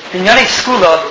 in Yonei Skula,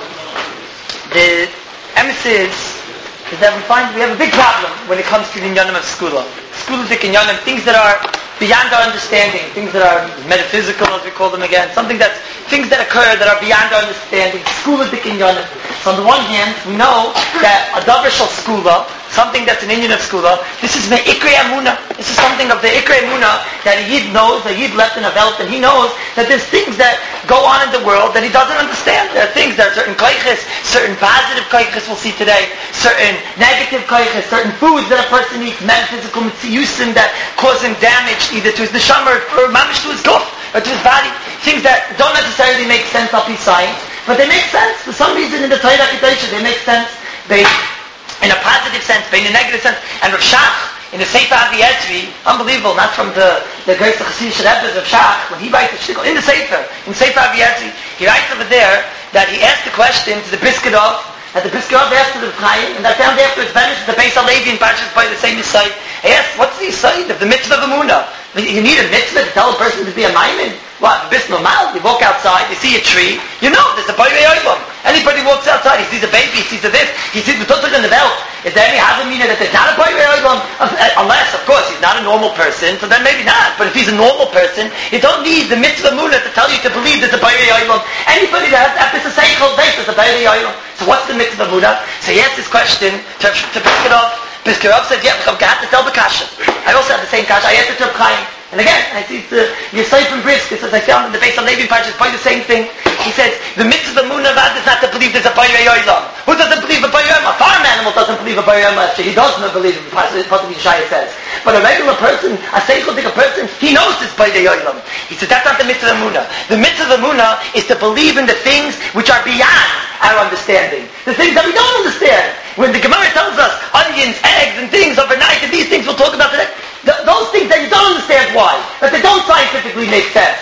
the emphasis is that we have a big problem when it comes to the Inyanim of Skula. Skuladik Inyanim, things that are beyond our understanding, things that are metaphysical, as we call them again, things that occur that are beyond our understanding. Skuladik Inyanim. So on the one hand, we know that a davar shel Skula, something that's an Inyan of Skula, this is the Ikrei Amunah. This is something of the Ikrei Amunah that a Yid knows, a Yid left in a belt, and he knows that there's things that go on in the world that he doesn't understand. There are things, there are certain koiches, certain positive koiches we'll see today, certain negative koiches, certain foods that a person eats, metaphysical mitziyusim that cause him damage either to his neshama or mamish to his guf, or to his body. Things that don't necessarily make sense up his science, but they make sense. For some reason in the Torah Kedusha, they make sense. They, in a positive sense, but in a negative sense. And Rav Shach, in the Sefer Avi Ezri, unbelievable, not from the great Chassidish Rebbe of Shach, when he writes the shtickle, in Sefer Avi Ezri, he writes over there that he asked the question to the Briskadov, that the Briskadov asked to the Chaim, and I found afterwards, vanished the Beis HaLevi in Parshas by the same Yisai. He asked, what's the Yisai of the mitzvah of Emunah? You need a mitzvah to tell a person to be a maimin? What? Bis normal? You walk outside, you see a tree, you know there's a Bayrei Olam. Anybody walks outside, he sees a baby, he sees a this, he sees the tutuk in the belt. Is there any hazamina that there's not a Bayrei Olam? Unless, of course, he's not a normal person, so then maybe not. But if he's a normal person, you don't need the mitzvah munah to tell you to believe there's a Bayrei Olam. Anybody that has Epis Seichel base, there's a Bayrei Olam. So what's the mitzvah munah? So he asked this question to Briskadov. Briskadov said, yeah, I've got to tell the kasha. I also have the same kasha. I asked it to Chaim. And again, I see it's Yisai from Brisk, as I found in the Beis HaLevi Parshas, probably the same thing. He says, the mitzvah munah is not to believe there's a Bayrei Olam. Who doesn't believe a Bayrei Olam? A farm animal doesn't believe a Bayrei Olam. Actually, he doesn't believe it, what Yeshaya says. But a regular person, a seichel-dik person, he knows this Bayrei Olam. He says, that's not the mitzvah munah. The mitzvah munah is to believe in the things which are beyond our understanding. The things that we don't understand. When the Gemara tells us onions, eggs, and things overnight, and these things we'll talk about today, those things that you don't understand why, that they don't scientifically make sense.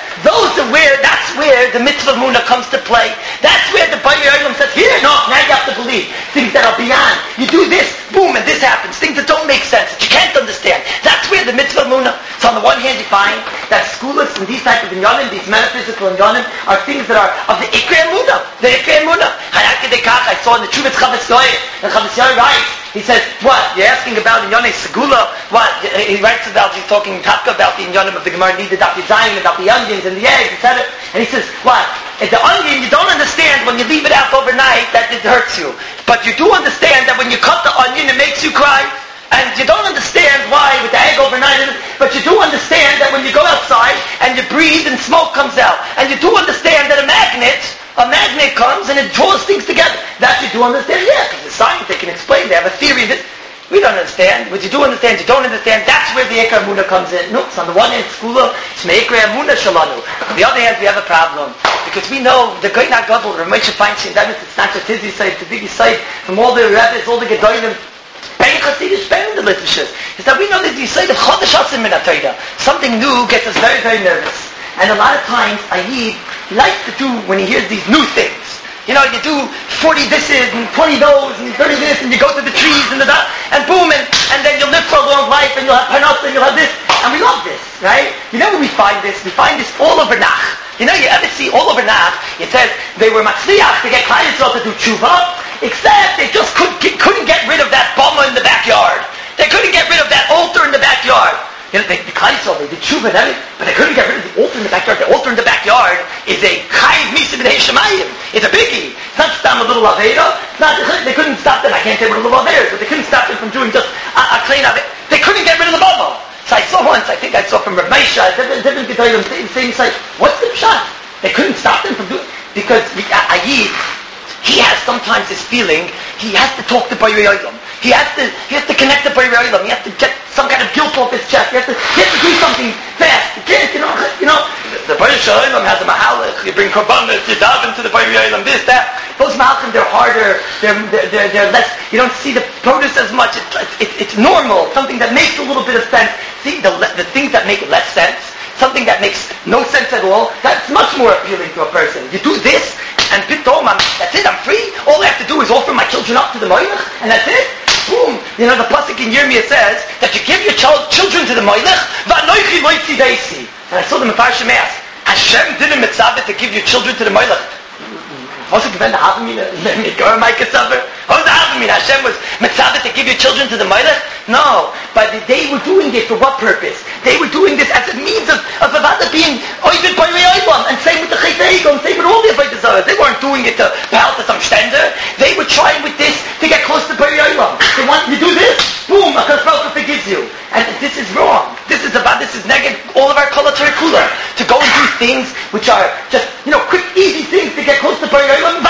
That's where the mitzvah munah comes to play. That's where the Bayrei Olam says, here, no, now you have to believe. Things that are beyond. You do this, boom, and this happens. Things that don't make sense, that you can't understand. That's where the mitzvah munah. So on the one hand, you find that schoolis and these type of inyanim, these metaphysical inyanim, are things that are of the Ikrei Amunah. The Ikrei Amunah. I saw in the Chuvas Chavis Yoyer, and Chavis Yoyer writes, he says, what? You're asking about in Yonei Segula? What? He writes about, he's talking Tapka about the inyanim of the Gemara, need the Daf Yizayim, about the onions and the eggs, etc. And he says, what? If the onion, you don't understand when you leave it out overnight that it hurts you. But you do understand that when you cut the onion, it makes you cry. And you don't understand why with the egg overnight, but you do understand that when you go outside and you breathe and smoke comes out. And you do understand that a magnet comes and it draws things together. That you do understand, yeah, because the science, they can explain, they have a theory that we don't understand. What you do understand, you don't understand, that's where the Ikrei Amunah comes in. No, it's on the one hand, Skula, it's Me'Ikrei Amunah Shalanu. On the other hand, we have a problem. Because we know, the Goy Nagabel, Rav Moshe Feinstein, that means it's not just his side, it's the big side, from all the rabbis, all the Gedolim, is that we know that the Yisrael of Chodesh Asim Min HaTorah. Something new gets us very, very nervous. And a lot of times, he likes to do, when he hears these new things, you know, you do 40 thises and 20 those and 30 this, and you go to the trees and the that, and boom, and then you'll live for a long life, and you'll have panos, and you'll have this, and we love this, right? You know where we find this? We find this all over Nach. You know, you ever see all over Nach, it says they were matzliach to get Klal Yisrael to do tshuva, except they just couldn't get rid of that bama in the backyard. They couldn't get rid of that altar in the backyard. You know, the Klal Yisrael, they did tshuva and everything, but they couldn't get rid of the altar in the backyard. The altar in the backyard is a chayiv misa b'nei shemayim. It's a biggie. It's not a little aveda. They couldn't stop them. I can't say what a little aveda, but they couldn't stop them from doing just a clean aveda. They couldn't get rid of the bama. So I saw once, I think I saw from Rav Meisha, different Gedolim saying, like, what's the pshat? They couldn't stop them from doing it. Because Ayid, he has sometimes this feeling, he has to talk to Bayrei Olam. He has to connect to Bayrei Olam. He has to get some kind of guilt off his chest. He has to do something fast. He can't, you know, the Bayrei Olam has a mahalach. You bring korbanos, you dive into the Bayrei Olam, this, that. Those malachim, they're harder. They're less. You don't see the produce as much. It's normal. Something that makes a little bit of sense. See, the things that make less sense, something that makes no sense at all, that's much more appealing to a person. You do this, and pitom, that's it, I'm free. All I have to do is offer my children up to the Moilech, and that's it. Boom. You know, the pasuk in Yirmiyah says that you give your children to the Moilech, va'anoichi loitzi deisi. And I saw them in Parshas Me'as. Hashem didn't mitzvah to give your children to the Moilech. Also, given the Havamina, what was the Havamina? Hashem was mitzvah to give your children to the Melech? No, but they were doing it for what purpose? They were doing this as a means of being oived by Re'olam, and same with the Chaytei, and same with all the Avodah Zarah. They weren't doing it to help some stender. They were trying with this to get close to Re'olam. They want you to do this, boom, HaKadosh Baruch Hu forgives you. And this is wrong. This is negative all of our Kol HaTorah to go and do things which are just, quick, easy things to get close to Re'olam.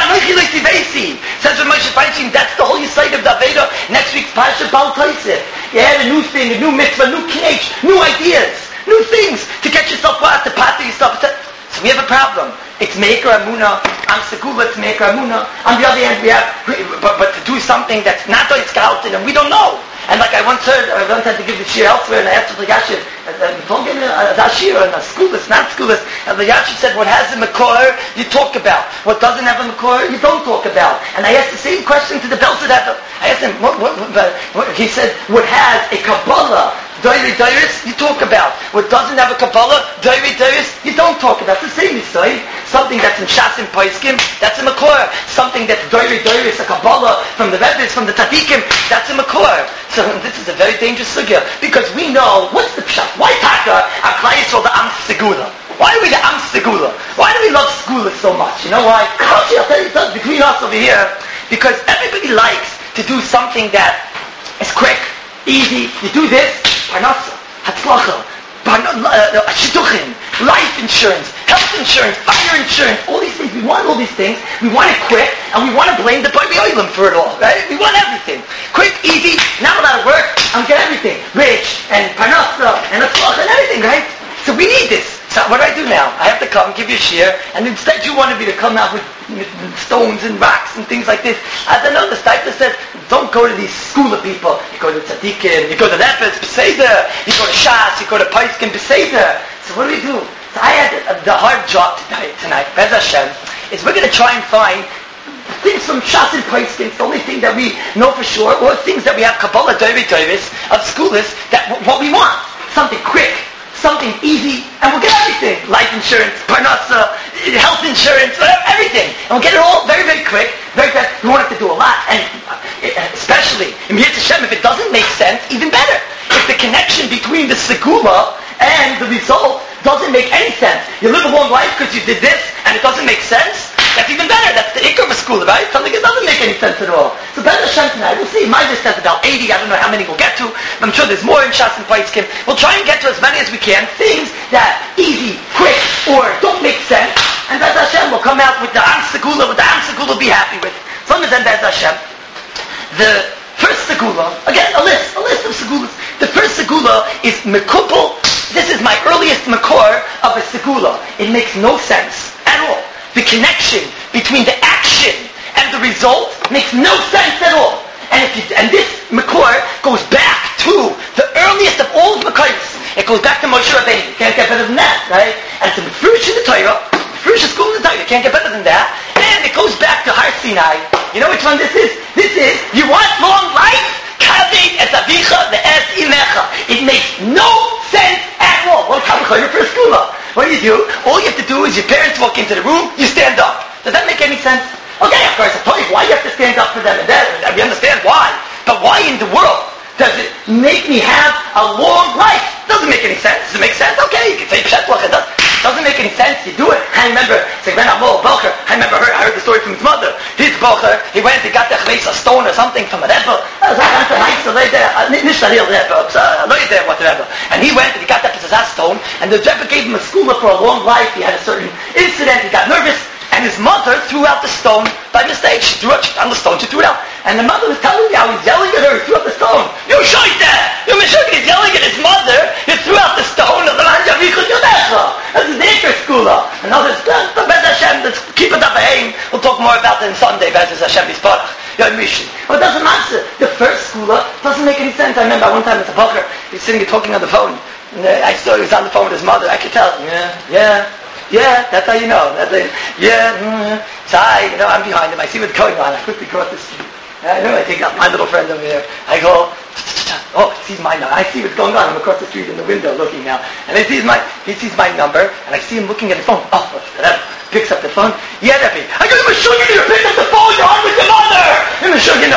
Says Moshe Feinstein, that's the whole site of the Aveda. Next week's Parsha Bal Taisif. You add a new thing, a new mitzvah, new kinech, new ideas, new things to get yourself to pass yourself. So we have a problem. It's Me'ikar Amunah. I'm Segula, it's Me'ikar Amunah. On the other hand, we have, but to do something that's not scouted and we don't know. And like I once had to give the shir elsewhere, and I asked the Yashiv, don't give me a shir, and a schoolist, not schoolist. And the Yashiv said, what has a makor, you talk about. What doesn't have a makor, you don't talk about. And I asked the same question to the Belzer Rebbe. I asked him, he said, what has a Kabbalah, Doiri Doiris, you talk about. What doesn't have a Kabbalah, Doiri Doiris, you don't talk about. It's the same Yisrael. Something that's in Shas and Paiskim, that's a makor. Something that's Doiri Doiris, a Kabbalah, from the Rebbe's, from the Tzadikim, that's a makor. So this is a very dangerous sugya, because we know, what's the pshat? Why Taka, our clients are the Am Segula? Why are we the Am Segula? Why do we love Segula so much? You know why? Actually, I'll tell you something between us over here, because everybody likes to do something that is quick, easy. You do this, Parnasa, Hatzlacha, Shidduchim, life insurance, health insurance, fire insurance, all these things. We want all these things. We want it quick, and we want to blame the Bobby Oilam for it all, right? We want everything. Quick, easy, not a lot of work, and we get everything. Rich, and Parnasa, and Hatzlacha, and everything, right? So we need this. So what do I do now? I have to come, give you a shir, and instead you wanted me to come out with stones and rocks and things like this. I don't know, the Steipler said, don't go to these school of people. You go to Tzadikim, you go to Lepes, Beseder, you go to Shas, you go to Paiskim, Beseder. So what do we do? So I had the hard job tonight, Bez Hashem, is we're going to try and find things from Shas and Paiskim. It's the only thing that we know for sure, or things that we have Kabbalah Doiri Doiris of schoolers, that what we want. Something quick, something easy, and we'll get everything. Life insurance, Parnasa, health insurance, everything. And we'll get it all very, very quick, very fast. We won't have to do a lot. And especially, in Yetz Hashem, if it doesn't make sense, even better. If the connection between the segula and the result doesn't make any sense. You live a long life because you did this, and it doesn't make sense. That's even better. That's the ikar of a school, right? Something that doesn't make any sense at all. So Bez Hashem tonight, we'll see. My list has about 80. I don't know how many we'll get to. I'm sure there's more in Shas and Paiskim. We'll try and get to as many as we can. Things that easy, quick, or don't make sense. And Bez Hashem will come out with the Am Segula, what the Am Segula will be happy with. Some of them, Bez Hashem. The first Segula, again, a list of Segulas. The first Segula is Mekupel. This is my earliest Makor of a Segula. It makes no sense at all. The connection between the action and the result makes no sense at all. And this Makor goes back to the earliest of all the Makors. It goes back to Moshe Rabbeinu. You can't get better than that, right? And it's the Frush of the Torah, Frush of school of the Torah. You can't get better than that. And it goes back to Har Sinai. You know which one this is? This is, you want long life? Kaved es avicha ve'es imecha. It makes no sense at all. Well, Kaved for a skula. What do? All you have to do is your parents walk into the room, you stand up. Does that make any sense? Okay, of course, I told you why you have to stand up for them, and we understand why. But why in the world does it make me have a long life? Doesn't make any sense. Does it make sense? Okay, you can say Pshetlach, it doesn't make any sense. You do it. I remember, I heard the story from his mother. His Bocher, he went, he got a stone or something from a Rebbe. And he went and he got that stone, and the Rebbe gave him a schooler for a long life. He had a certain incident, he got nervous, and his mother threw out the stone by mistake. She threw it on the stone, she threw it out. And the mother was telling me how he's yelling at her, he threw out the stone. You shaita! You mishuk, he's yelling at his mother, he threw out the stone, that's his Eker schooler. And others, but Bez Hashem, let's keep it up ahead. We'll talk more about it on Sunday, Bez Hashem Yisparach. Well, it doesn't matter. The first schooler doesn't make any sense. I remember one time as a poker, he was sitting and talking on the phone. And I saw he was on the phone with his mother. I could tell, yeah, that's how you know. So I'm behind him. I see what's going on. I quickly cross the street. I know, I take out my little friend over there. I go, oh, he sees my number. I see what's going on. I'm across the street in the window looking now. And he sees my number, and I see him looking at his phone. Oh, whatever. Picks up the phone. Yeah, Rebbe. I go, you pick up the phone. You're on with your mother. The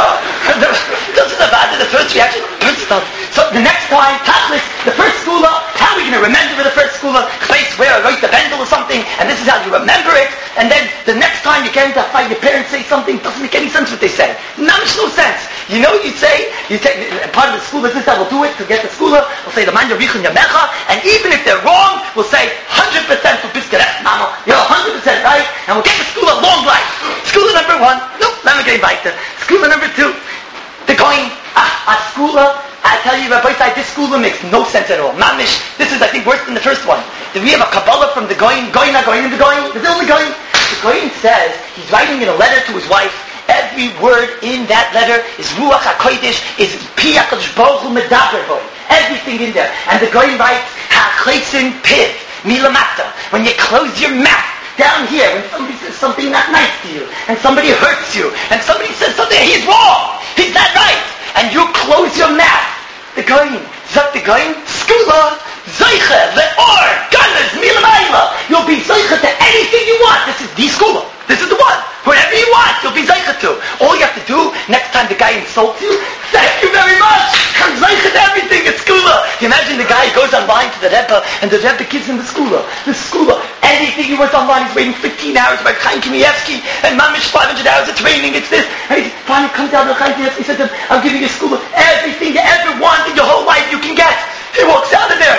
first reaction. So the next time, Tachlis, the first schooler, how are we going to remember the first schooler? Place where I write the bendel or something, and this is how you remember it. And then the next time you get into a fight, your parents say something, doesn't make any sense what they say. No sense. You know what you say? You take part of the school, this is how we'll do it to get the schooler. We'll say the man Yarichun Yamecha, and even if they're wrong, we'll say 100% for Piskaret Mama. You're 100% right, and we'll get the schooler long life. Schooler number 1, nope, let me get weiter. Schooler number 2, the going, a schooler. I tell you, Rabbi Sai, this schooler makes no sense at all. Mamish, this is, I think, worse than the first one. We have a Kabbalah from the Goyin, the only Goyin. The Goyin says, he's writing in a letter to his wife, every word in that letter is Ruach HaKodesh, is Pi HaKadosh Baruch Hu Medaber Boy. Everything in there. And the Goyin writes, HaChaisin Piv, Milamata. When you close your mouth, down here, when somebody says something not nice to you, and somebody hurts you, and somebody says something, he's wrong, he's not right, and you close your mouth, the Goyin, Zak the Goyin, Skula, Zeiche, Le'or, Ganas, Milamayla, you'll be Zeiche to anything you want. This is the Skula. This is the one. Whatever you want, you'll be Zeiche to. All you have to do, next time the guy insults you, thank you very much. I'm Zeiche to everything. It's Skula. You imagine the guy goes online to the Rebbe, and the Rebbe gives him the Skula. The Skula. Anything he wants online, he's waiting 15 hours by Chaim Kanievsky, and Mamish 500 hours of training, it's this. And he finally comes down to Chaim Kanievsky, he says to him, I'm giving you Skula. Everything you ever wanted your whole life you can get. He walks out of there.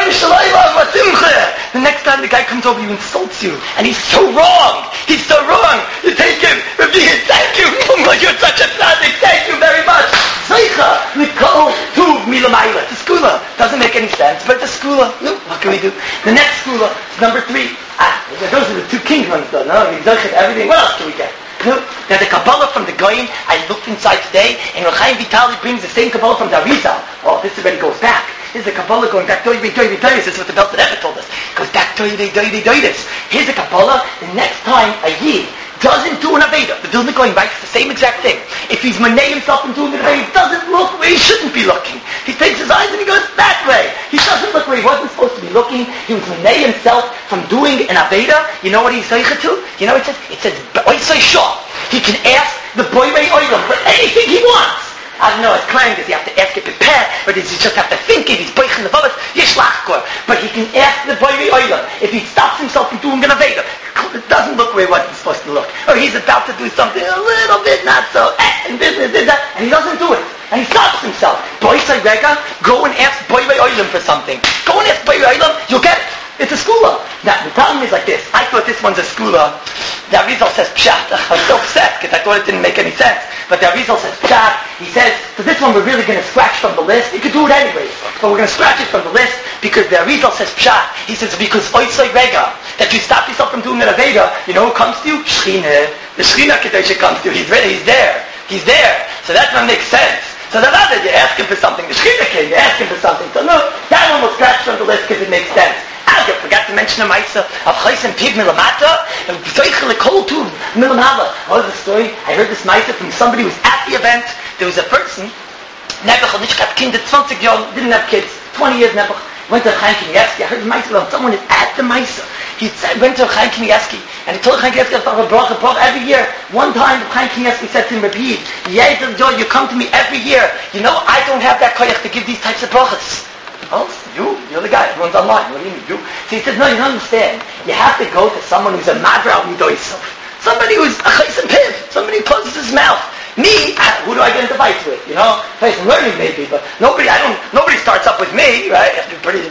The next time the guy comes over, he insults you. And he's so wrong. He's so wrong. You take him. Thank you. You're such a tzaddik. Thank you very much. The skula. Doesn't make any sense, but the skula. No, what can we do? The next skula is number 3. Those are the 2 king ones though. No, everything. What else can we get? No. Now the Kabbalah from the Goyim, I looked inside today, and Chaim Vitali brings the same Kabbalah from the Arizal. Oh, this already goes back. This is a Kabbalah going back to Doidis. This is what the Belt Rebbe told us. It goes back to Doidis. Here's a Kabbalah. The next time a Yid doesn't do an Aveda, the Vilna Goyim writes the same exact thing. If he's manay himself and doing an Aveda, he doesn't look where he shouldn't be looking. He takes his eyes and he goes that way. He doesn't look where he wasn't supposed to be looking. He was manay himself from doing an Aveda. You know what he's saying to? You know what it says? It says, Oisai Shah. He can ask the Boirei Oilam for anything he wants. I don't know, it's claimed, does he have to ask it prepare, or does he just have to think it? He's boiching the Babas, Yishlachkor. But he can ask the Boirei Oilam. If he stops himself from doing an Aveda, it doesn't look where he wasn't supposed to look. Or he's about to do something a little bit not so, and business, that, and he doesn't do it. And he stops himself. Boisai Rega, go and ask Boirei Oilam for something. Go and ask Boirei Oilam, you'll get it. It's a skula. Now, the problem is like this. I thought this one's a skula. The Arizal says pshat. I was so upset because I thought it didn't make any sense. But the Arizal says pshat. He says, for this one we're really going to scratch from the list. You could do it anyways. But we're going to scratch it from the list because the Arizal says pshat. He says, because oisai rega, that you stop yourself from doing an Aveda, you know who comes to you? Shechina. The Shechina Kedosha comes to you. He's ready. He's there. He's there. So that one makes sense. So the other, you ask him for something. The Shechina came, you ask him for something. So no, that one will scratch from the list because it makes sense. I forgot to mention a Maisa of Chaysim Piv Milamata and Zoichel Kol Tuv Milamala. Oh, the story. I heard this Maisa from somebody who was at the event. There was a person, Nebuch nicht had kinder, 20 Jahre, didn't have kids, 20 years Nebuch, went to Chaim Kanievsky. I heard the Maisa of someone is at the Maisa. He went to Chaim Kanievsky and he told Chaim Kanievsky a bracha every year. One time Chaim Kanievsky said to him, Rabbi, you come to me every year. You know, I don't have that koyach to give these types of brachas. Oh, you're the guy. Everyone's online. What do you mean, you? So he says, no, you don't understand. You have to go to someone who's a madra midoisav. Somebody who's a chaysim piv. Somebody who closes his mouth. Me, who do I get into fights with? You know? I'm learning maybe, but nobody starts up with me, right? You have to be pretty,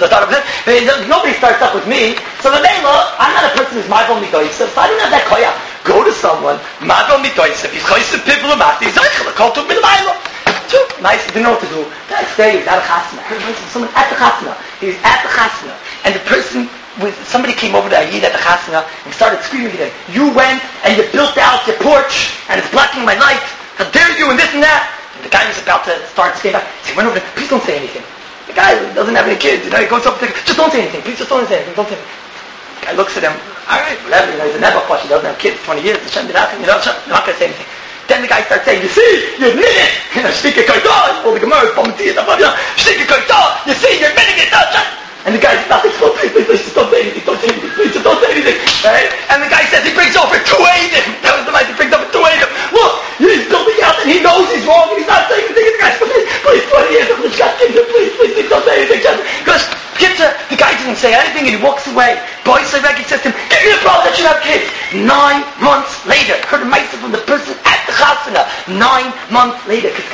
nobody starts up with me. So the Mela, I'm not a person who's madra midoisav, so I don't have that koyach. Go to someone, madra midoisav. He's chaysim piv l'mati. He's zeichel. Call to milayla. Nice, didn't know what to do. The next day, he was at a chasna. I heard someone at the chasna. He was at the chasna. And the person, somebody came over to Ayid at the chasna and started screaming at him. You went and you built out your porch and it's blocking my light. How dare you and this and that. And the guy was about to start staying back. So he went over to him, please don't say anything. The guy doesn't have any kids. You know, he goes up to him, just don't say anything. Please just don't say anything. Don't say anything. The guy looks at him. All right, whatever. You know, he's a never he doesn't have kids, 20 years. You know, I'm not going to say anything. Then the guy starts saying, you see, you're admitting it. You know, Shtika Kaita, all the Gemara, Pomati, Shtika Kaita, you see, you're admitting it. And the guy's not like, please, don't say anything, please, don't say anything. Right? And the guy says he brings over 2 Eidim. That was the night he brings over 2 Eidim. Look, he's building out and he knows he's wrong and he's not saying anything. And the guy says, please, 20 years of this guy, please, don't say anything. Because the guy didn't say anything and he walks away. Boy Sareki says to him, give me the brother that should have kids. 9 months later, heard a message from the person at the chasana. 9 months later, does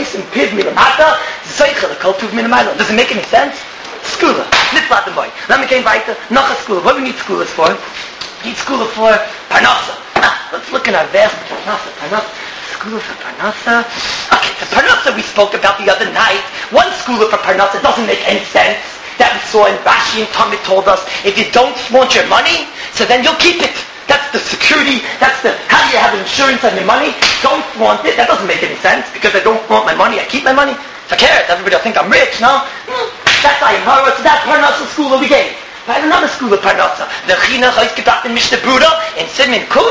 it make any sense? Skula. Let me get weiter. Noch a skula. What do we need skulas for? We need skula for parnasa. Let's look in our verse. Parnasa. Skula for parnasa. Okay, the parnasa we spoke about the other night. One skula for parnasa doesn't make any sense. That we saw in Rashi and Talmud told us, if you don't flaunt your money, so then you'll keep it. That's the security. That's the, how do you have insurance on your money? Don't flaunt it. That doesn't make any sense because I don't flaunt my money. I keep my money. If I care, everybody will think I'm rich, no? That's Ayamara, so that's Parnasa school that we gave. I have another school of Parnasa. The Chinuch is gedacht in Mishnah Bruda, in Simin Kuf,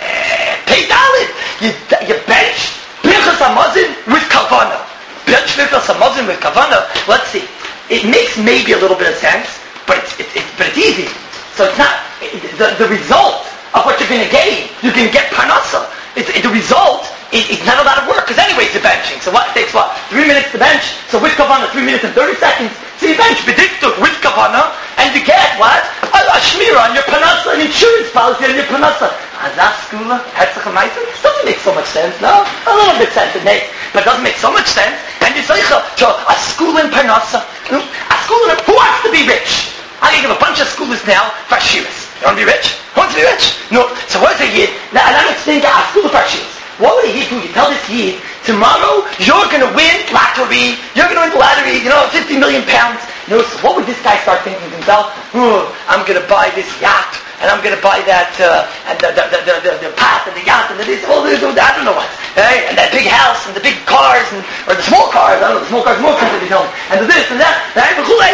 Pei Dalet. You bench Birchas Hamazon with Kavana. Bench Birchas Hamazon with Kavana. Let's see. It makes maybe a little bit of sense, but it's easy. So it's not, the result of what you're going to gain, you can get Parnasa. The result, it's not a lot of work, because anyways you're benching. So what, it takes 3 minutes to bench, so with Kavana, 3 minutes and 30 seconds. So you bench B'diktuk with Kavana, and you get what? A shmira on your Parnasa, an insurance policy on your Parnasa. Azaz skula, hetzach ha'maisa, doesn't make so much sense, no? A little bit sense it makes, but it doesn't make so much sense. And you say, a school in Parnasa, who wants to be rich? I'm going to give a bunch of schoolers now for Shiras. You want to be rich? Who wants to be rich? No. So what is a Yid? Now, and I'm explaining to our school for Shiras. What would a Yid do? You tell this Yid, tomorrow you're going to win lottery, you're going to win the lottery, 50 million pounds. No, so what would this guy start thinking to himself? I'm going to buy this yacht, and I'm going to buy that, and the pot, and the yacht, and this, all this, I don't know what. Right? And that big house, and the big cars, or the small cars, I don't know, the small cars more expensive, and the this and that, right?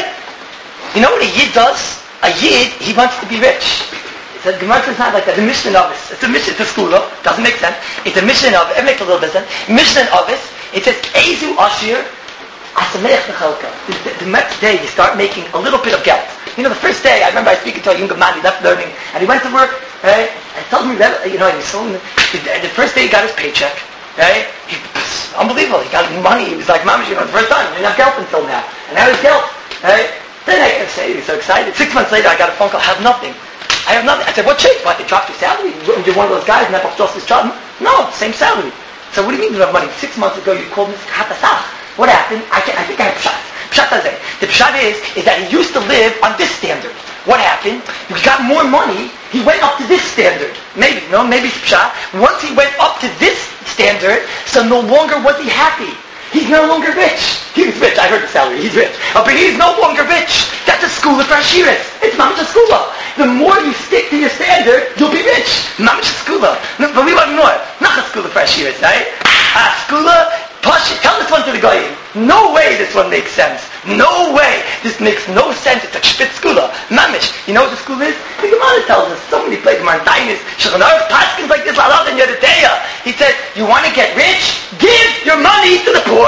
You know what a Yid does? A Yid, he wants to be rich. The Gemara is not like that. The Mishnah of it. It's a Mishnah, it's a school. Doesn't make sense. It's a Mishnah of it. It makes a little bit of sense. Mishnah of it. It says, Ezu Ashir Asamech Nechalka. The next day you start making a little bit of geld. The first day, I remember I was speaking to a younger man, he left learning, and he went to work, right? And he told me that, he was so, the first day he got his paycheck, right? Unbelievable. He got money. He was like, Mamash, the first time. He didn't have geld until now. And now he's geld, right? Then I say, he was so excited. 6 months later, I got a phone call, I have nothing. I said, what changed? What, they dropped your salary? You're one of those guys, never just this job? No, same salary. So what do you mean you have money? 6 months ago, you called me, Hatasach. What happened? I think I have Pshat. Pshat doesn't. The Pshat is that he used to live on this standard. What happened? He got more money, he went up to this standard. Maybe it's Pshat. Once he went up to this standard, so no longer was he happy. He's no longer rich. He was rich. I heard the salary. He's rich. But he's no longer rich. That's a school of Rashiris. It's not a school. The more you stick to your standard, you'll be rich. Not a school. No, but we want more. Not a school of Rashiris, right? A school of Pasha. Tell this one to the guy. No way this one makes sense. No way. This makes no sense. It's a spitz school. Mamish. You know what the school is? The Gemara tells us. Somebody played Gemara Dainis. Shulchan Aruch Paskins like this. Allah and Yedateya. He said, you want to get rich? Give your money to the poor.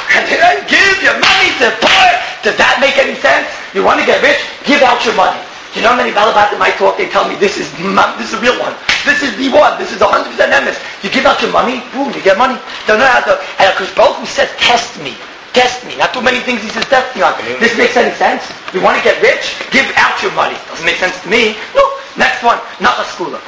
Give your money to the poor. Does that make any sense? You want to get rich? Give out your money. You know how many Balabatim I talk, they tell me this is a real one. This is the one. This is 100% emes. You give out your money, boom, you get money. Don't know how to. And because both who says, test me. Test me. Not too many things he says test me on. This makes any sense? You want to get rich? Give out your money. Doesn't make sense to me. No. Next one, not a skula.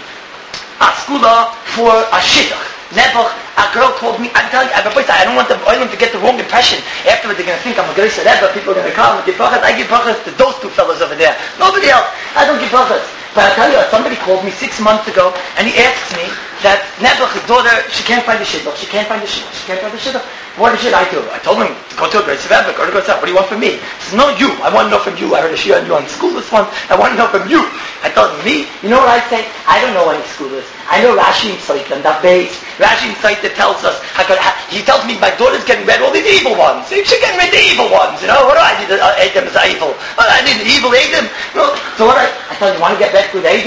A skula for a shidduch. Nebuch, a girl called me, I'm telling you, I don't want the oilim to get the wrong impression. Afterwards they're going to think I'm a great Rebbe, people are going to come and give brachas. I give brachas to those two fellows over there. Nobody else. I don't give brachas. But I tell you, somebody called me 6 months ago and he asks me that Nebuch, his daughter, she can't find the shidduch. She can't find the shidduch. What should I do? I told him, go to a great Rebbe, go to a great Rebbe. What do you want from me? He says, no, you. I want to know from you. I heard a shir on you on school this one. I want to know from you. I told him, me? You know what I say? I don't know any scholars. I know Rashi and Saitan, that base. Rashi and Saitan tells us, he tells me my daughter's getting rid of all these evil ones. She's getting rid of the evil ones, What do I need? Adam is evil. I need an evil Adam. No. So what I tell you want to get back with Adam?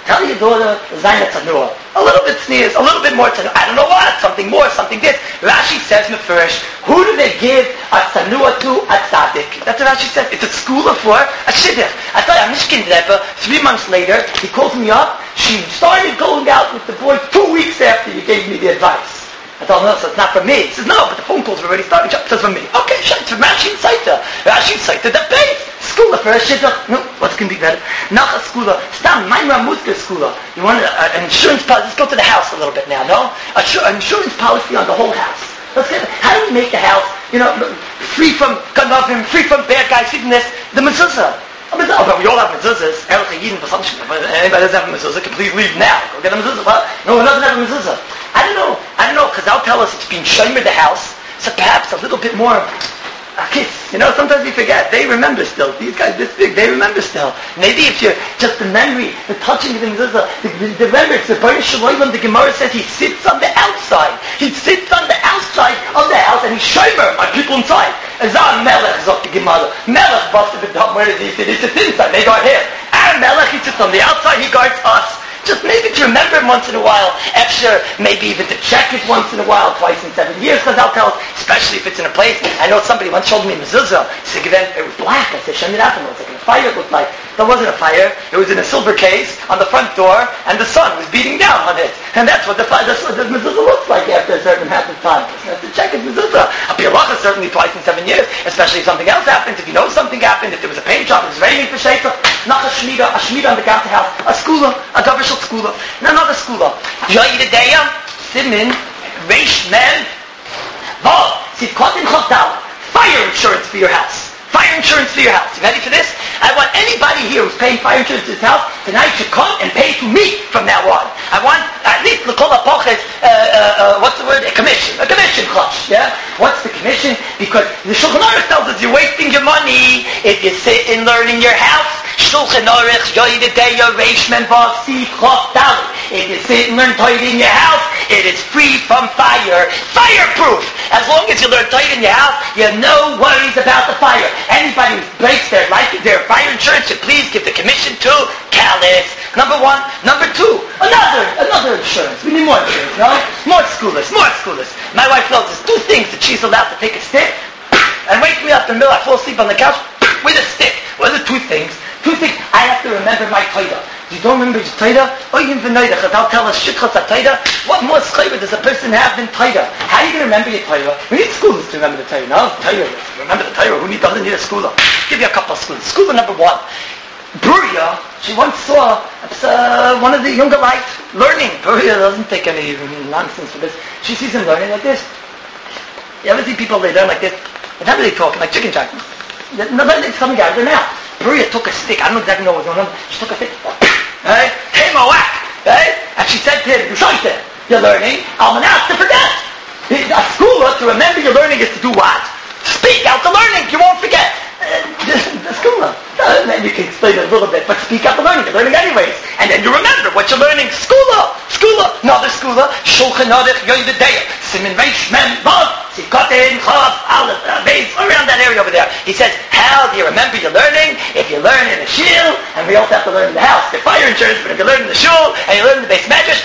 Tell your daughter, Zaina Tanua. A little bit sneers, a little bit more Tanua. I don't know what, something more, something this. Rashi says, Mefurish, who do they give a Tanua to? A Tzaddik. That's what Rashi says. It's a school for a Shidduch. I tell you, I'm Mishkin Rebbe, 3 months later, he calls me up. She started going out with the boy 2 weeks after you gave me the advice. I told him, no, so it's not for me. He says, no, but the phone calls were already starting. It says for me. Okay, it's for Rashi Saita. Rashi Saita, the base. Schooler for a shidduch. No, what's going to be better? Nacha schooler. Stam, Maimra Muska schooler. You want an insurance policy? Let's go to the house a little bit now, no? An insurance policy on the whole house. Let's get, how do we make the house, free from ganavim, free from bad guys, free from this? The mezuzah. But we all have mezuzahs. Anybody doesn't have a mezuzah can please leave now. Go get a mezuzah. No one doesn't have a mezuzah. I don't know, because I'll tell us it's being shomer the house, so perhaps a little bit more a kiss. Sometimes we forget. They remember still. These guys this big, they remember still. Maybe if you're just the memory, the touching of the mezuzah, the remembrance, the Baruch Shalom, the Gemara says he sits on the outside. He sits on the outside of the house and he's shomer my people inside. Azar Melech, zok the Gemara. Melech busted the dumb. Where does he sit? He sits inside. They guard him. Our Melech, he sits on the outside. He guards us. Just maybe to remember him once in a while. Extra, maybe even to check it once in a while, twice in 7 years, because I'll tell, especially if it's in a place. I know somebody once showed me mezuzah. He said, it was black. I said, Shem it happened. It was like a fire. It looked like. There wasn't a fire. It was in a silver case on the front door, and the sun was beating down on it. And that's what the mezuzah looks like after a certain amount of time. You have to check it mezuzah. A pialacha certainly twice in 7 years, especially if something else happens. If you know something happened, if there was a paint job, it was raining for Sheitah, not a shmida on the Ganta house, a skula, a governmental skula, and another skula. Yoyidedeya, Simin, Reish Men, Vav, Sitkotin Chokdal, fire insurance for your house. Fire insurance for your house. You ready for this? I want anybody here who's paying fire insurance to his house tonight should come and pay to me from now on. I want at least l'kol ha'poches, what's the word? A commission chush. Yeah. What's the commission? Because the Shulchan Aruch tells us you're wasting your money if you sit in learning your house. Shulchan Aruch yoyidedeya reish men vav sif chof dalet. If you sit and learn Torah in your house, it is free from fire. Fireproof. As long as you learn Torah in your house, you have no worries about the fire. Anybody who breaks their fire insurance should please give the commission to Callis. Number one. Number two, another insurance. We need more insurance, no? More schoolers. My wife knows there's 2 things that she's allowed to take a stick and wake me up in the middle. I fall asleep on the couch with a stick. What are the 2 things? 2 things. I have to remember my Torah. You don't remember your Torah? Or even v'noida, because I'll tell us shitchas Torah. What more schayra does a person have than Torah? How are you going to remember your Torah? We need schools to remember the Torah. No, Torah. Remember the Torah. Doesn't need a schooler? Give you a couple of schools. Schooler number 1. Bruria, she once saw one of the younger life learning. Bruria doesn't take any nonsense for this. She sees him learning like this. You ever see people, they learn like this? And how do they talk? Like chicken jacks. Nobody's coming out of their mouth. Bruria took a stick. I don't exactly know what was going on. She took a stick. Right? Came a whack. Right? And she said to him, you're learning. Almanac to forget. A schooler, to remember your learning is to do what? Speak out the learning. You won't forget. The schooler. Maybe you can explain it a little bit, but speak out the learning. You're learning anyways. And then you remember what you're learning. Schooler. Another schooler. Shulchan Aruch yoyidedeya. Simin reish men vav. Sikotin chav. Aleph. Beis. Around that area over there. He says, how do you remember your learning? If you learn in a shul, and we also have to learn in the house, the fire insurance, but if you learn in the shul, and you learn in the base medrash,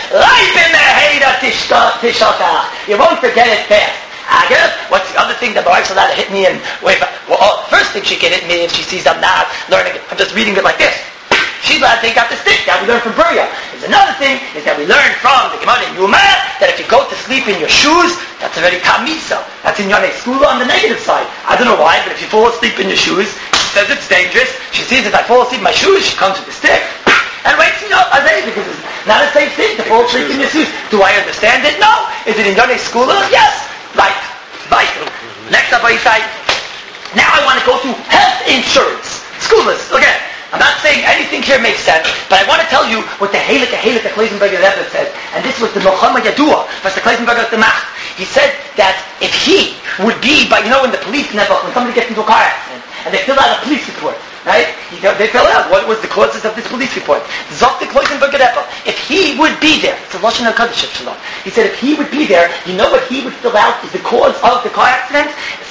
you won't forget it fast. What's the other thing that my wife's allowed to hit me in? First thing she can hit me if she sees I'm not learning it. I'm just reading it like this. She's allowed to take out the stick. That we learn from Bruria. There's another thing is that we learn from the Gemara in Yuma that if you go to sleep in your shoes, that's already kamisa. That's in Yonei Skula on the negative side. I don't know why, but if you fall asleep in your shoes, she says it's dangerous. She sees if I fall asleep in my shoes, she comes with the stick and wakes me up. Because it's not a safe thing to fall asleep in your shoes. Do I understand it? No. Is it in Yonei Skula? Yes. Right. Next up, I say, now I want to go to health insurance. Schoolers, again. I'm not saying anything here makes sense, but I want to tell you what the Kleisenberger Rebbe said, and this was the Mochama Yadua, was the Kleisenberger Macht. He said that if he would be, in the police network, when somebody gets into a car accident, and they fill out a police report, right? They fill out what was the causes of this police report. Zok the Kleisenberger Rebbe, if he would be there, it's a Lashon HaKadosh Shalom. He said if he would be there, you know what he would fill out is the cause of the car accident?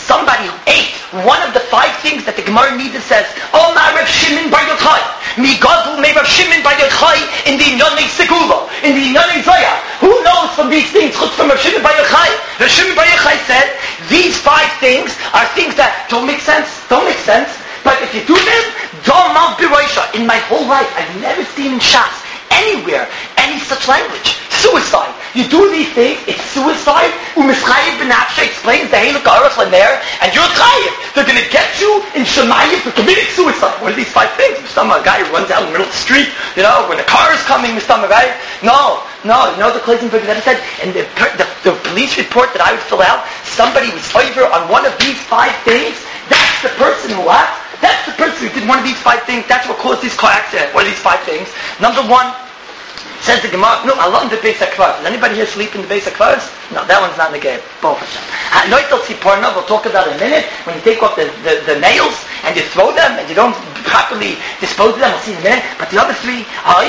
somebody who ate one of the 5 things that the Gemara Nida says, Oh, my Rav Shimon Bar Yochai, mi gadol me Rav Shimon Bar Yochai in the Inyonei Segula, in the Inyonei Zoya. Who knows from these things? Chutz from Rav Shimon Bar Yochai. Rav Shimon Bar Yochai said, these 5 things are things that don't make sense. But if you do them, don't mount biroisha. In my whole life, I've never seen in Shas anywhere any such language. Suicide. You do these things, it's suicide. U'mischayiv b'nafsha explains the Halak Aruch there, and you're chayiv. They're going to get you in Shemayim for committing suicide. What are these 5 things? Mistama, a guy who runs out in the middle of the street, when the car is coming, Mistama, right? No. You know the Kloisenberg never said, in the police report that I would fill out, somebody was over on one of these 5 things. That's the person who what? That's the person who did one of these 5 things. That's what caused these car accidents. What are these 5 things? Number 1, says the Gemara, no, I love the Beis HaKvar. Does anybody here sleep in the Beis HaKvars? No, that one's not in the game. Both of them. Noitel Siporna, we'll talk about in a minute. When you take off the nails and you throw them and you don't properly dispose of them, we'll see in a minute. But the other 3,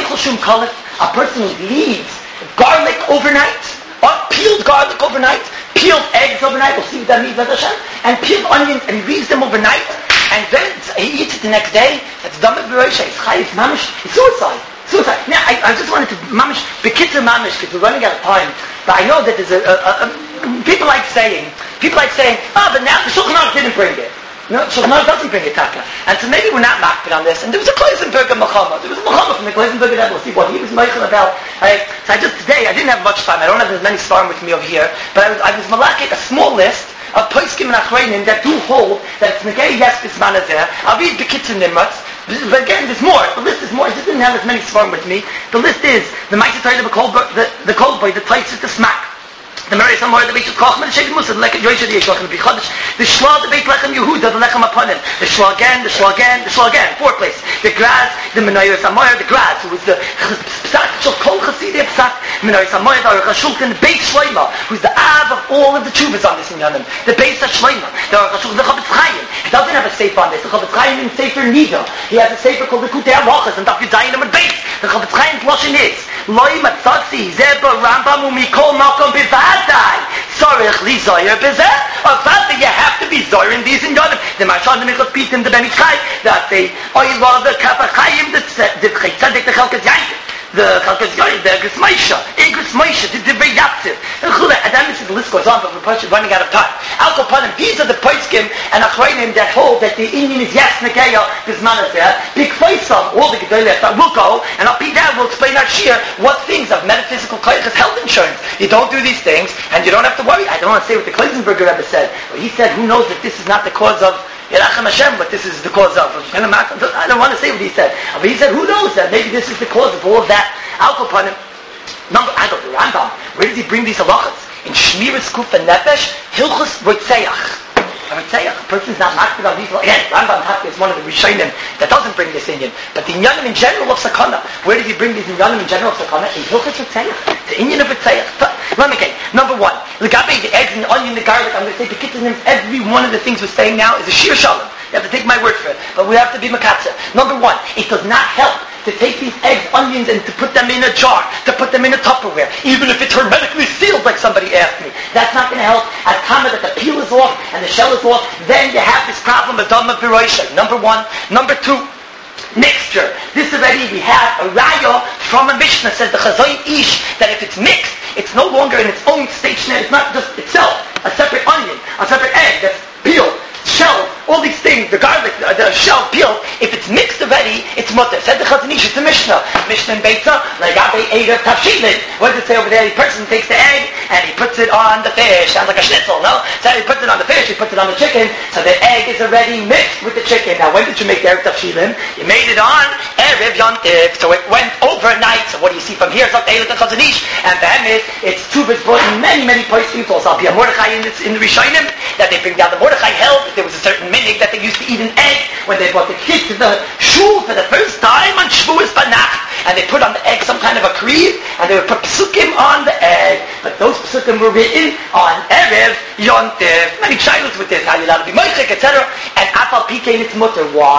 a person who leaves garlic overnight, or peeled garlic overnight, peeled eggs overnight, we'll see what that means, and peeled onions, and he leaves them overnight, and then he eats it the next day. That's Damed B'Roisha. It's Chayiv Mamish. It's suicide. Now, I just wanted to Mamish, Bekitzer Mamish, because we're running out of time. But I know that there's people like saying, but now the Shulchan Aruch didn't bring it. No, Shulchan Aruch doesn't bring it, Taka. And so maybe we're not makbid on this. And there was a Kloisenberger Mechama. There was a Mechama from the Kloisenberger that we'll see what he was meichel about. So today, I didn't have much time. I don't have as many svarim with me over here. But I was malakik a small list of Poskim and Achreinim that do hold that it's Negei Yes Bisman Azeh. I'll read the Kitzur Nimratz. But again, there's more. The list is more. I just didn't have as many svarim with me. The list is the Ma'aseh Torah, the Kolboy, the Taitzis, the Smak. The Mary Samar, the Beit Kochman, the Sheikh Musa, the Lechem Yoisha, the Yeshua, the Bichodesh, the Shla, the Beit Lechem Yehuda, the Lechem Aponim, the Shla again, 4 places. The Graz, the Menayah Samar, the Graz, who was the Psak, Kol Chassidim Psak, Menayah Samar, the Aruch HaShulchan, the Beit Shloima, who's the Av of all of the Tshuvas on this in Yanim, the Beit Shloima, the Aruch HaShulchan, the Chavetz Chaim. He doesn't have a sefer on this. The Chavetz Chaim in Sefer Nida. He has a sefer called the Kutei HaRachas, and Daf Yudzayin Amud Beis. The Chavetz Chaim's Lashon is, Loi Matzatzi, Zeba Rambam Umikol Makom Bivadai. Sorech li zoyer bezeh. Or father, you have to be zoyer in these in Yonim. The Marshan, the Michot Pitim, the Beni Chai, that the Oilah, the Kapachayim, the Tzedek, the Chalkas Yankim. The Chalkas Yonim, the Igris Moshe, the Divrei Yatzir. And then the list goes on, but we're running out of time. Al Kopanim, these are the Poskim and Achreinim that hold that the Indian is yes, Negeya, Bisman Azeh. Big Faisam, all the Gedolei will go, and I'll be there, we'll explain our shir, what things of metaphysical Koyachas health insurance. You don't do these things, and you don't have to worry. I don't want to say what the Kloisenberger Rebbe said, but he said, who knows that this is not the cause of Yerachem Hashem, but this is the cause of. I don't want to say what he said, but he said, who knows that maybe this is the cause of all of that. Alkopanim. I don't know, Rambam. Where did he bring these halachas? In Shmiras Kuf and Nefesh, Hilchus Rotzeach. A person's not makbid on these. Again, Rambam Hatta is one of the Rishonim that doesn't bring this Indian. But the Inyanim in general of Sakana, where did he bring these Inyanim in general of Sakana? In Hilchus Rotzeach. The Indian of Rotzeach. Okay, number 1. Legabe, the eggs and the onion, the garlic, I'm going to say the kitchen, every one of the things we're saying now is a shir shalom. You have to take my word for it. But we have to be makatsa. Number 1, it does not help to take these eggs, onions, and to put them in a jar, to put them in a Tupperware, even if it's hermetically sealed, like somebody asked me. That's not going to help. At time that the peel is off and the shell is off, then you have this problem of Dhamma B'Roisha. Number 1. Number 2, mixture. This already, we have a raya from a Mishnah, says the Chazoin Ish, that if it's mixed, it's no longer in its own stationary, it's not just itself, a separate onion, a separate egg that's peeled, shell, all these things, the garlic, the shell peeled, if it's mixed already, it's mutter. Said the Chazon Ish, it's a Mishnah. Mishnah in Beitza, like Abe Eida Tavshilin. What does it say over there? The person takes the egg and he puts it on the fish. Sounds like a schnitzel, no? So he puts it on the fish, he puts it on the chicken, so the egg is already mixed with the chicken. Now when did you make the Erev Tavshilin? You made it on Erev Yontif, so it went overnight. So what do you see from here? It's not Eida Chazon Ish. And the it's Tuvas brought in many, many places. Also, I'll be a Mordechai in the Rishonim, that they bring down the Mordechai held that there was a certain minig that they used to eat an egg when they brought the kids to the shul for the first time on Shavuos Banach, and they put on the egg some kind of a creed, and they would put psukim on the egg, but those psukim were written on Erev Yontif. Many shilos with this, how you're allowed to be moichik, etc. And Afal Pikein it's mutter. Why?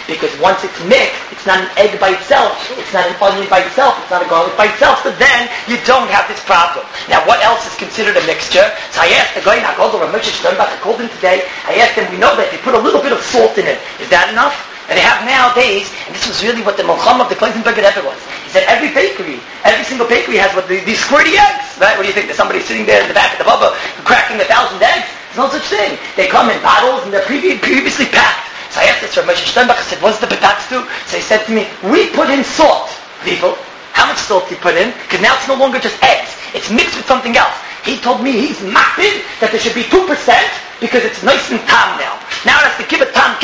Because once it's mixed, it's not an egg by itself, it's not an onion by itself, it's not a garlic by itself, so then you don't have this problem. Now, what else is considered a mixture? So I asked the guy, I called him today, I asked him, we know that they put a little bit of salt in it. Is that enough? And they have nowadays, and this was really what the Mulcham of the Kleisenberger ever was. He said every single bakery has what these squirty eggs, right? What do you think? There's somebody sitting there in the back of the bubba cracking 1,000 eggs? There's no such thing. They come in bottles and they're previously packed. So I asked this from Moshe Steinbach, I said, what's the patats do? So he said to me, we put in salt, people. How much salt do you put in? Because now it's no longer just eggs. It's mixed with something else. He told me he's mapping that there should be 2% because it's nice and tam now. Now it has to give a tam,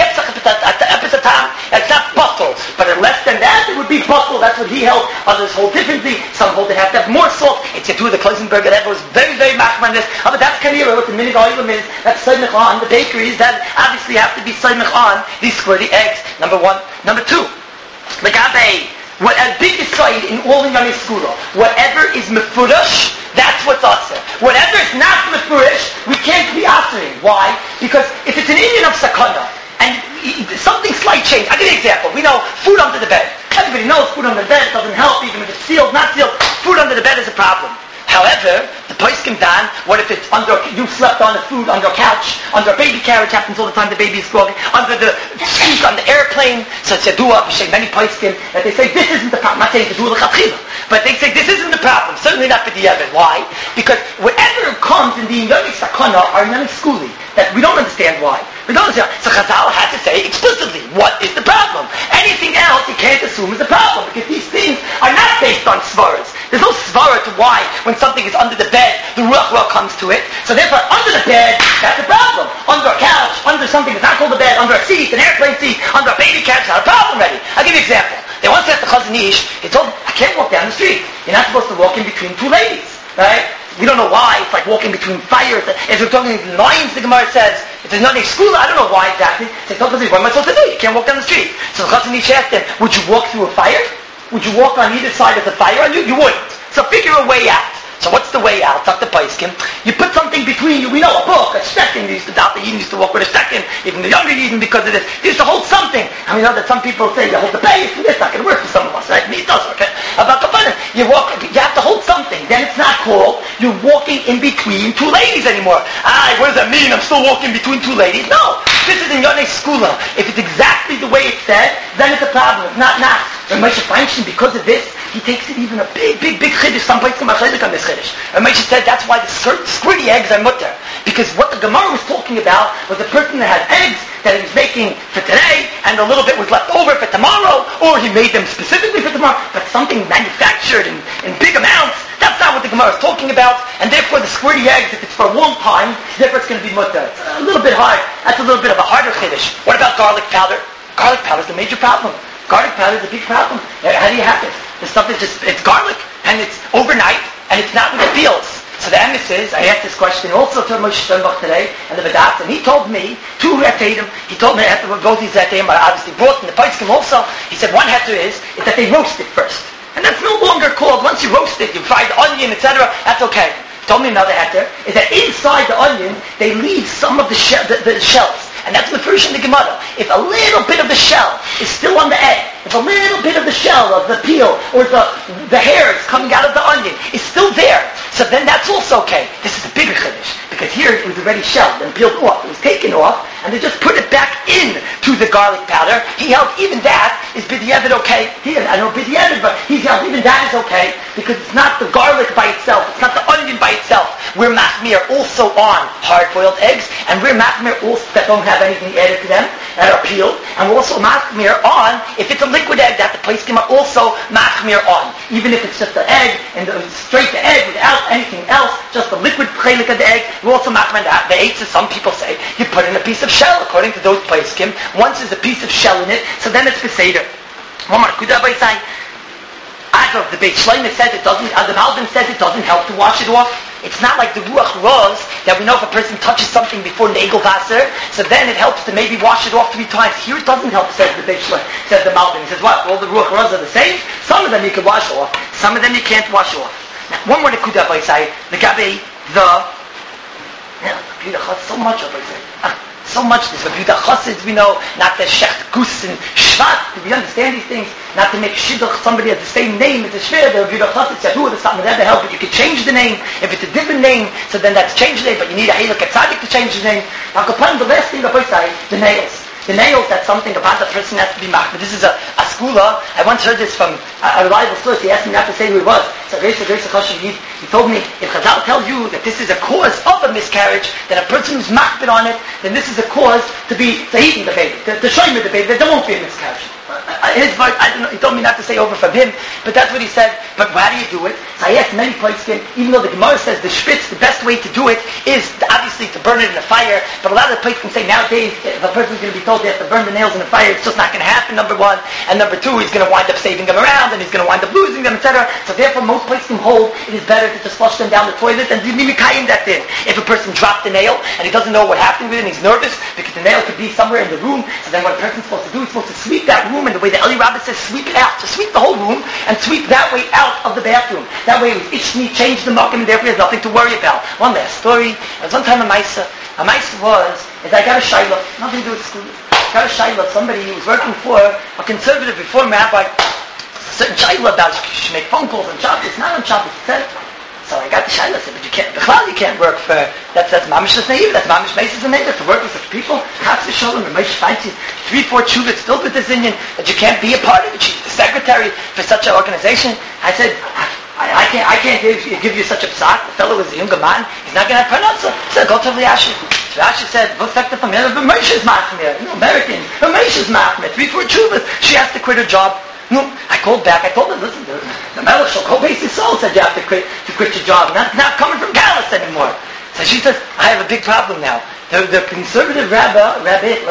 it's not bottle. But less than that, it would be bottle. That's what he held. Others hold differently. Some hold they have to have more salt. It's a two of the Kleisenberger that was very, very machman this. But that's kanira, what the minute oil is. That's saimich on the bakeries that obviously have to be saimich on these squirty eggs. Number one. Number two, the gabe. What a big side in all in Yom Skula. Whatever is mefurash, that's what's asr. Whatever is not mefurash, we can't be asring. Why? Because if it's an Indian of sakana, and something slight change. I'll give you an example. We know food under the bed. Everybody knows food under the bed doesn't help, even if it's sealed, not sealed. Food under the bed is a problem. However, the poskim dan, what if it's you slept on the food under a couch, under a baby carriage, happens all the time, the baby is growing, under the seat on the airplane, so it's a dua, many poskim, that they say, this isn't the problem. I'm not saying to do l'chatchila, but they say, this isn't the problem. Certainly not for the Yemen. Why? Because whatever comes in the Yom Sakana are Yom Skuli, that we don't understand why. We don't understand. So Chazal has to say explicitly, what is the problem? Anything else you can't assume is a problem, because these things are not based on svaras. There's no svara to why, when something is under the bed, the ruach comes to it. So therefore, under the bed, that's a problem. Under a couch, under something that's not called a bed, under a seat, an airplane seat, under a baby couch, not a problem already. I'll give you an example. They once asked the Chazon Ish, he told him, I can't walk down the street. You're not supposed to walk in between two ladies, right? We don't know why. It's like walking between fires. As we're talking lines, the Gemara says, if there's nothing school, I don't know why exactly. He says, what am I supposed to do? You can't walk down the street. So the Chazon Ish asked him, would you walk through a fire? Would you walk on either side of the fire? And you wouldn't. So figure a way out. So what's the way out? Talk to Paiskim. You put something between you. We know a book, a shtekin. They used to doubt the Yidden used to walk with a shtekin. Even the younger Yidden, because of this, they used to hold something. And we know that some people say you hold the base, and it's not going to work for some of us, right? Me, it does work. About the fun, you have to hold something. Then it's not called you're walking in between two ladies anymore. What does that mean? I'm still walking between two ladies? No. This is in Yonei Skula. If it's exactly the way it's said, then it's a problem. It's not. And Moshe Feinstein, because of this, he takes it even a big chiddush. Some places come on this chiddush. And Moshe said that's why the squirty eggs are mutter. Because what the Gemara was talking about was a person that had eggs that he was making for today, and a little bit was left over for tomorrow, or he made them specifically for tomorrow, but something manufactured in big amounts. That's not what the Gemara is talking about, and therefore the squirty eggs, if it's for a long time, therefore it's going to be mutter. It's a little bit hard. That's a little bit of a harder chiddush. What about garlic powder? Garlic powder is a major problem. Garlic powder is a big problem. How do you have it? The stuff is it's garlic, and it's overnight, and it's not with the peels. So the emes is, I asked this question also to Moshe Steinbach today, and the Vedat, and he told me, two heterim, he told me that both these heterim are obviously brought in the Paiskim also. He said one heter is that they roast it first. And that's no longer called, once you roast it, you fry the onion, etc., that's okay. He told me another heter, is that inside the onion, they leave some of the shells. And that's the first in the Gemara. If a little bit of the shell is still on the egg, if a little bit of the shell of the peel or the hairs coming out of the onion is still there, so then that's also okay. This is a bigger chiddush, because here it was already shelled and peeled off. It was taken off, and they just put it back in to the garlic powder. He held even that is b'diavad okay. I don't know b'diavad, but he held even that is okay, because it's not the garlic by itself, it's not the onion by itself. We're machmir also on hard-boiled eggs, and we're machmir also that don't have anything added to them, that are peeled, and we're also machmir on, if it's a liquid egg, that the place came out also machmir on. Even if it's just the egg, and straight the egg without anything else, just the liquid chelik of the egg, we're also machmir that. The eights, as some people say, you put in a piece of shell, according to those plaiskim. Once there's a piece of shell in it, so then it's beseder. One more, could I say? As of the Beit Shloimeh says it doesn't, the Malbim says it doesn't help to wash it off. It's not like the Ruach Raz that we know if a person touches something before Negel Vaser, so then it helps to maybe wash it off 3 times. Here it doesn't help, says the Beit Shloimeh, says the Malbim. He says, what, all the Ruach Raz are the same? Some of them you can wash off, some of them you can't wash off. Now, one more Nekuda by side, the Gabi, so much of it. So much. There's a Yehuda Chassid, we know, not the Shecht Gus and Shvat. We understand these things. Not to make Shidduch somebody has the same name as the Shver. The Yehuda Chassid, Yadu, there's something that help, but you can change the name. If it's a different name, so then that's changed the name, but you need a Heilig Tzaddik to change the name. Now, the last thing I say, the nails. The nails, that's something about the person has to be marked. But this is a skula. I once heard this from a reliable source. He asked me not to say who it was. So Grace he told me, if Chazal tells you that this is a cause of a miscarriage, that a person who's marked on it, then this is a cause to eating the baby, to show him the baby, that there won't be a miscarriage. His voice, I don't know, he told me not to say over from him, but that's what he said. But how do you do it? So I asked many poskim, even though the Gemara says the shpitz, the best way to do it is obviously to burn it in a fire, but a lot of the poskim say nowadays, if a person's going to be told they have to burn the nails in the fire, it's just not going to happen, number one, and number two, he's going to wind up saving them around, and he's going to wind up losing them, etc. So therefore, most poskim hold it is better to just flush them down the toilet and do mimikayim that thing. If a person dropped the nail, and he doesn't know what happened with it, and he's nervous, because the nail could be somewhere in the room, so then what a person's supposed to do, he's supposed to sweep that room, and the way the Eli Rabbah says, sweep it out. To sweep the whole room and sweep that way out of the bathroom. That way, Ishni changed the market, and therefore he has nothing to worry about. One last story. There was one time a Maisa. A Maisa is I got a shayla, nothing to do with school. I got a shayla, somebody who was working for a conservative reform rabbi. A certain shayla about you should make phone calls on Shabbos. It's not on Shabbos, etc. So I got the shayla, I said, but you can't work for, that's mamish naive, that's mamish meises and neighbor, to work with such people. Chas v'sholem, Ramesh finds 3-4 chuvas still with this Indian, that you can't be a part of it. She's the secretary for such an organization. I said, I can't give you such a psak. The fellow was a younger man, he's not going to have pronounced. I said, go to Rashi. Rashi said, what's that from here? Ramesh is machmir, American, Ramesh is machmir, 3-4 chuvas. She has to quit her job. No, I called back. I told her, listen, the Melech shall go base his soul, said you have to quit your job. That's not coming from Galus anymore. So she says, I have a big problem now. The conservative rabbi,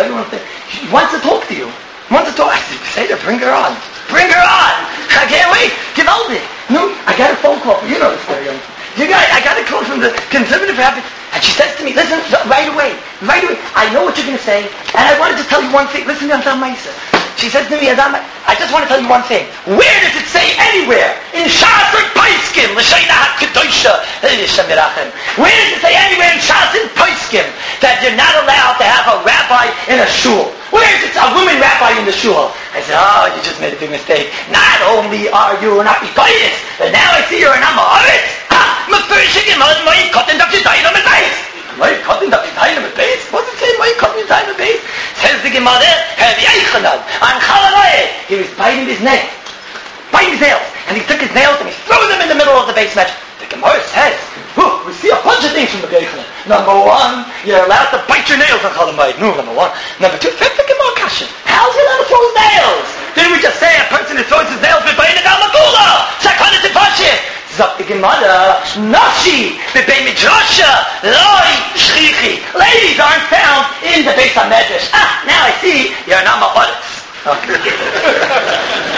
she wants to talk to you. I said, say to her, bring her on. Bring her on! I can't wait. Give out it. No, I got a phone call. You know the story. I got a call from the conservative rabbi. And she says to me, listen, right away. I know what you're going to say. And I wanted to tell you one thing. Listen to me, I'm Maisa. She says to me, I just want to tell you one thing. Where does it say anywhere in Shas or Paiskim, L'Sheina HaKedosha, where does it say anywhere in Shas and Paiskim that you're not allowed to have a rabbi in a shul? Where is it a woman rabbi in the shul? I said, you just made a big mistake. Not only are you not biased, but now I see you're an Amoritz. What's it say? Says the Gemara, he was biting his nails, and he took his nails and he threw them in the middle of the base match. The Gemara says, we see a bunch of things from the Beichana. Number one, you're allowed to bite your nails on Chol Hamoed. No, number one. Number two, the Gemara kasha. How's he allowed to throw his nails? Didn't we just say a person who throws his nails with Beichana Gamagula? Sakana Tifashit. Zok the Gemara, Nashi, B'Bei Midrasha, Loi, Shchichi. Ladies aren't found in the Beis HaMedrash. Now I see you're an Amoritz. Okay.